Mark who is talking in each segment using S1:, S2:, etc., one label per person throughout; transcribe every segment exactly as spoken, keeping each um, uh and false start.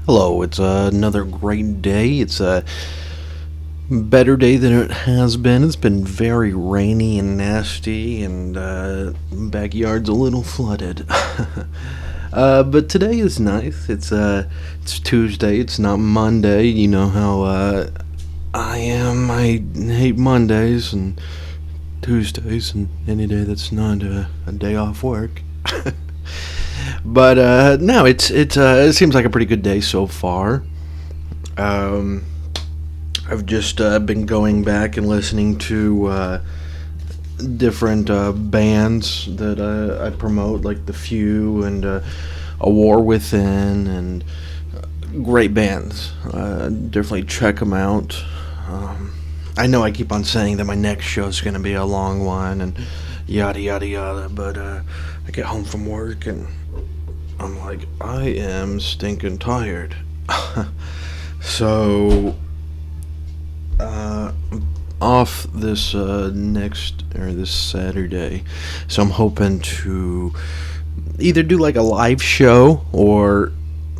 S1: Hello, it's uh, another great day. It's a better day than it has been. It's been very rainy and nasty, and uh, backyard's a little flooded. uh, but today is nice. It's uh, it's Tuesday. It's not Monday. You know how uh, I am. I hate Mondays and Tuesdays and any day that's not uh, a day off work. But uh, no, it's it's uh, it seems like a pretty good day so far. Um, I've just uh, been going back and listening to uh, different uh, bands that uh, I promote, like The Few and uh, A War Within, and great bands. Uh, definitely check them out. Um, I know I keep on saying that my next show is going to be a long one and yada yada yada, but uh, I get home from work and I'm like, I am stinking tired. So, uh, off this uh, next, or this Saturday, so I'm hoping to either do like a live show or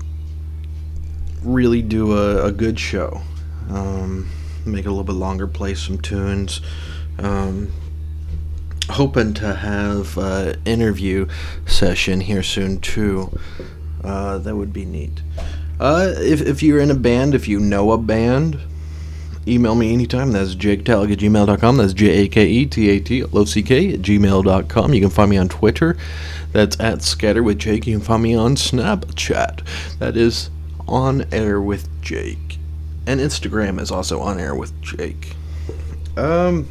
S1: really do a, a good show. Um, make it a little bit longer, play some tunes. Um, hoping to have an interview session here soon too. Uh, that would be neat. Uh, if, if you're in a band, if you know a band, email me anytime. That's jake tallack at gmail dot com. That's J A K E T A T L O C K at gmail dot com. You can find me on Twitter. That's at Scatter with Jake. You can find me on Snapchat. That is On Air with Jake. And Instagram is also On Air with Jake. Um...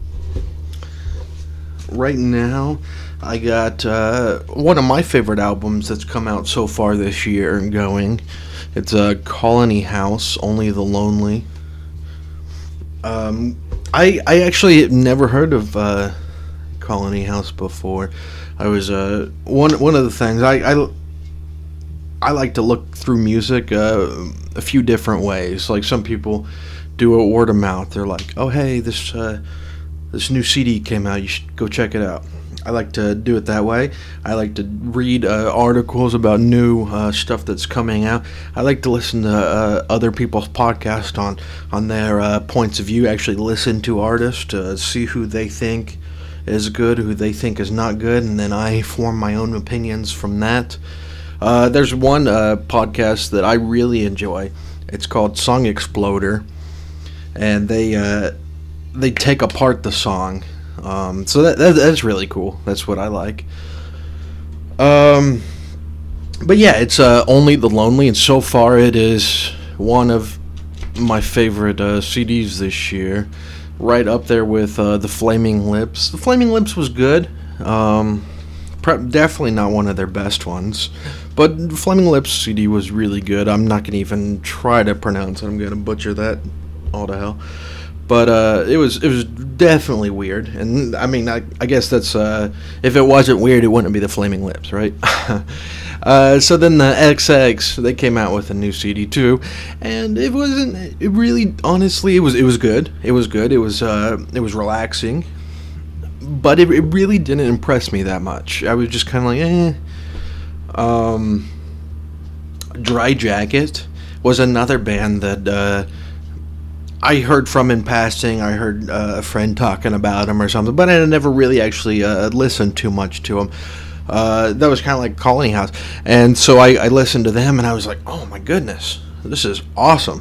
S1: Right now, I got uh, one of my favorite albums that's come out so far this year going. It's uh, Colony House, Only the Lonely. Um, I I actually had never heard of uh, Colony House before. I was uh, one one of the things I I, I like to look through music uh, a few different ways. Like some people do it word of mouth. They're like, oh hey, this. Uh, This new C D came out, you should go check it out. I like to do it that way. I like to read uh, articles about new uh, stuff that's coming out. I like to listen to uh, other people's podcasts on, on their uh, points of view, actually listen to artists to see who they think is good, who they think is not good, and then I form my own opinions from that. Uh, there's one uh, podcast that I really enjoy. It's called Song Exploder, and they... Uh, They take apart the song, um, so that, that that's really cool. That's what I like. Um, but yeah, it's uh, Only the Lonely, and so far it is one of my favorite uh, C Ds this year. Right up there with uh, The Flaming Lips. The Flaming Lips was good. Um, pre- definitely not one of their best ones, but the Flaming Lips C D was really good. I'm not gonna even try to pronounce it. I'm gonna butcher that all to hell. But uh, it was it was definitely weird, and I mean I, I guess that's uh, if it wasn't weird, it wouldn't be the Flaming Lips, right? uh, so then the X X, they came out with a new C D too, and it wasn't it really honestly it was it was good it was good it was uh, it was relaxing, but it, it really didn't impress me that much. I was just kind of like eh. Um, Dry Jacket was another band that. Uh, I heard from in passing. I heard uh, a friend talking about him or something, but I never really actually uh, listened too much to him. Uh, that was kind of like Colony House, and so I, I listened to them, and I was like, "Oh my goodness, this is awesome."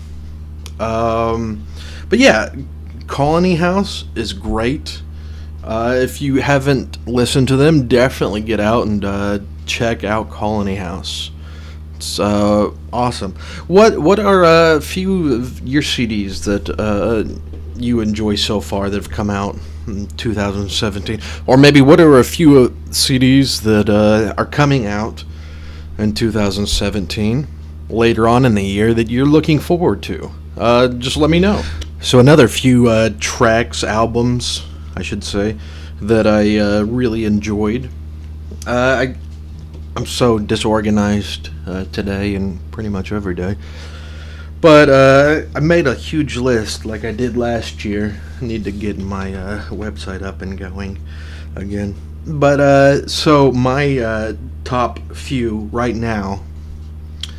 S1: Um, but yeah, Colony House is great. Uh, if you haven't listened to them, definitely get out and uh, check out Colony House. It's uh, awesome. What what are a few of your C Ds that uh, you enjoy so far that have come out in two thousand seventeen? Or maybe what are a few C Ds that uh, are coming out in two thousand seventeen, later on in the year, that you're looking forward to? Uh, just let me know. So another few uh, tracks, albums, I should say, that I uh, really enjoyed. Uh, I I'm so disorganized uh, today and pretty much every day. But uh, I made a huge list like I did last year. I need to get my uh, website up and going again. But uh, so my uh, top few right now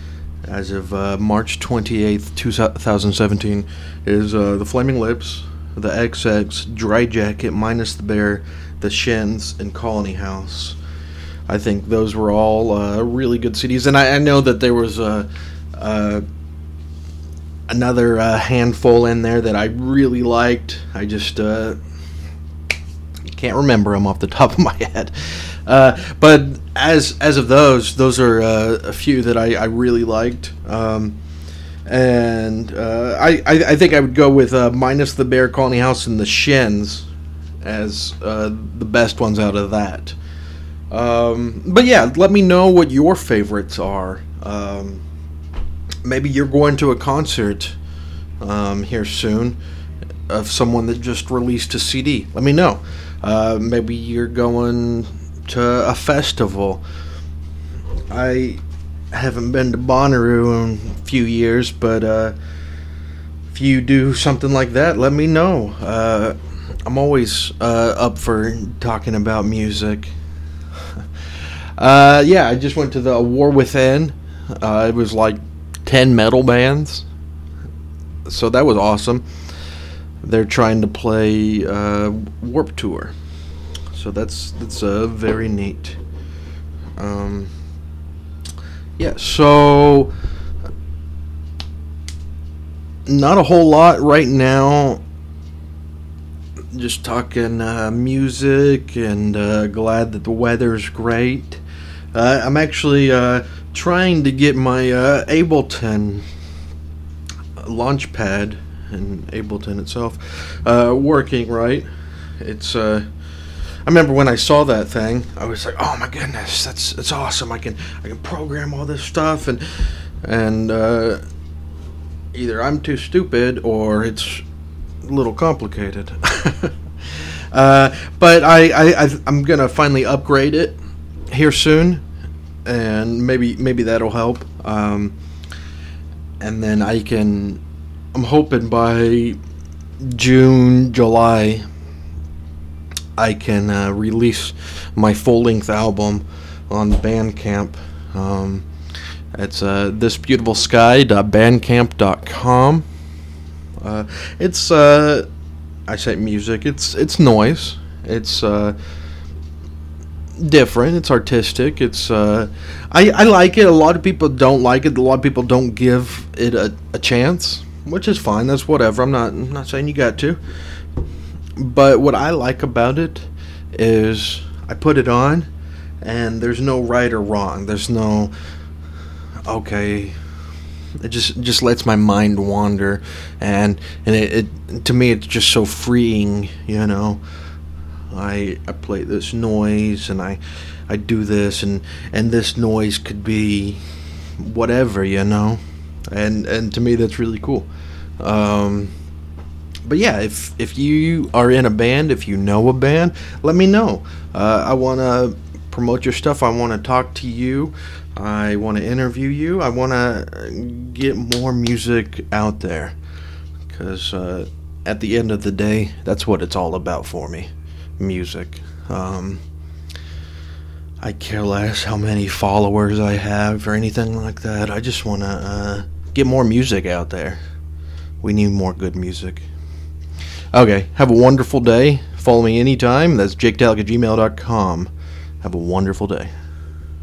S1: as of uh, March twenty-eighth, two thousand seventeen, is uh, the Flaming Lips, the X X, Dry Jacket, Minus the Bear, the Shins, and Colony House. I think those were all uh, really good C Ds, and I, I know that there was a. Uh, another uh, handful in there that I really liked. I just uh, can't remember them off the top of my head. Uh, but as as of those, those are uh, a few that I, I really liked. Um, and uh, I, I I think I would go with uh, Minus the Bear, Colony House, and the Shins as uh, the best ones out of that. Um, but yeah, let me know what your favorites are. Um, Maybe you're going to a concert um, here soon of someone that just released a C D. Let me know. Uh, maybe you're going to a festival. I haven't been to Bonnaroo in a few years, but uh, if you do something like that, let me know. Uh, I'm always uh, up for talking about music. uh, yeah, I just went to the War Within. Uh, it was like ten metal bands, so that was awesome. They're trying to play uh, Warped Tour, so that's that's uh, very neat. Um, yeah, so not a whole lot right now. Just talking uh, music, and uh, glad that the weather's great. Uh, I'm actually uh, trying to get my uh, Ableton Launchpad and Ableton itself uh, working right. It's uh, I remember when I saw that thing, I was like, "Oh my goodness, that's that's awesome! I can I can program all this stuff," and and uh, either I'm too stupid or it's a little complicated. uh, but I, I I I'm gonna finally upgrade it here soon, and maybe maybe that'll help. Um, and then I can, I'm hoping by June, July, I can uh, release my full-length album on Bandcamp. Um, it's uh, this beautiful sky dot bandcamp dot com. Uh, it's uh, I say music. It's it's noise. It's uh, different. It's artistic. It's uh, I I like it. A lot of people don't like it. A lot of people don't give it a, a chance, which is fine. That's whatever. I'm not I'm not saying you got to. But what I like about it is I put it on, and there's no right or wrong. There's no okay. It just just lets my mind wander, and and it, it to me it's just so freeing, you know. I I play this noise, and I I do this, and and this noise could be whatever, you know, and and to me that's really cool. Um, but yeah, if if you are in a band, if you know a band, let me know. Uh, I want to promote your stuff. I want to talk to you. I want to interview you. I want to get more music out there, because uh, at the end of the day, that's what it's all about for me. Music. Um, I care less how many followers I have or anything like that. I just want to uh, get more music out there. We need more good music. Okay, have a wonderful day. Follow me anytime. That's jake talk at gmail dot com. Have a wonderful day.